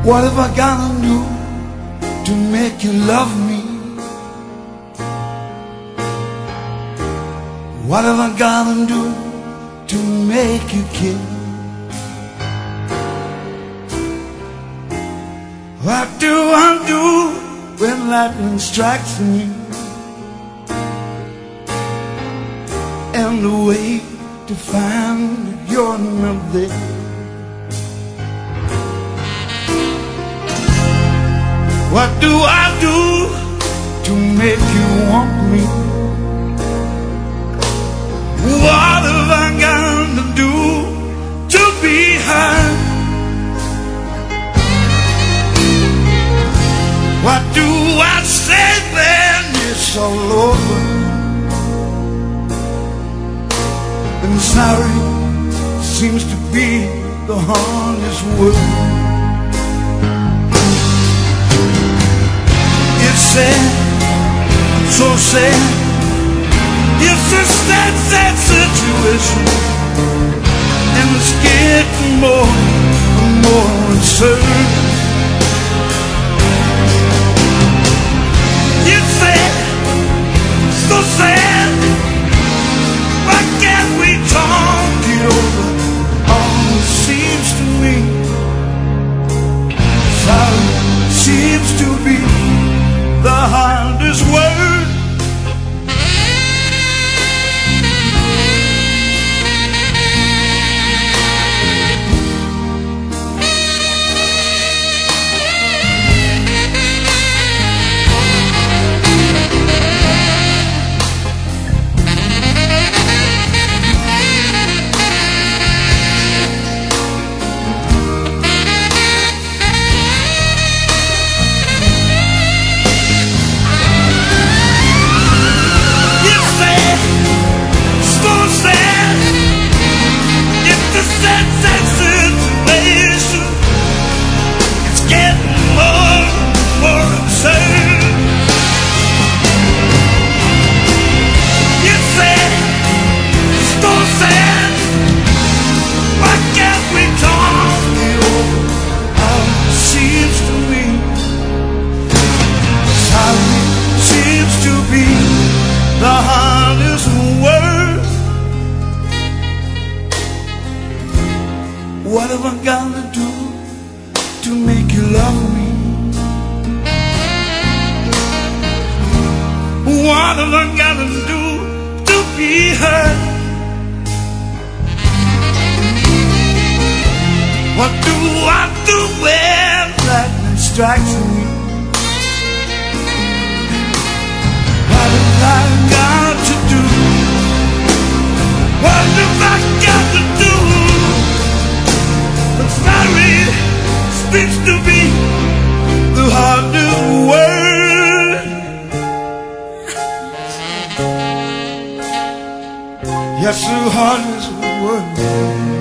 What have I gotta do to make you love me? What have I gotta do to make you care? What do I do when lightning strikes me and the way to find you're not there? What do I do to make you want me? What have I got to do to be heard? What do I say when it's all over? And sorry seems to be the hardest word. It's sad, so sad. It's a sad, sad situation, and it's getting more and more absurd. It's sad, so sad. Why can't we talk it over? All it seems to me, sorry seems to be the hardest word. The hardest word. What have I gotta do to make you love me? What have I gotta do to be heard? What do I do when lightning strikes me? What have I got to do? What have I got to do? But sorry speaks to be the hardest word. Yes, the hardest word.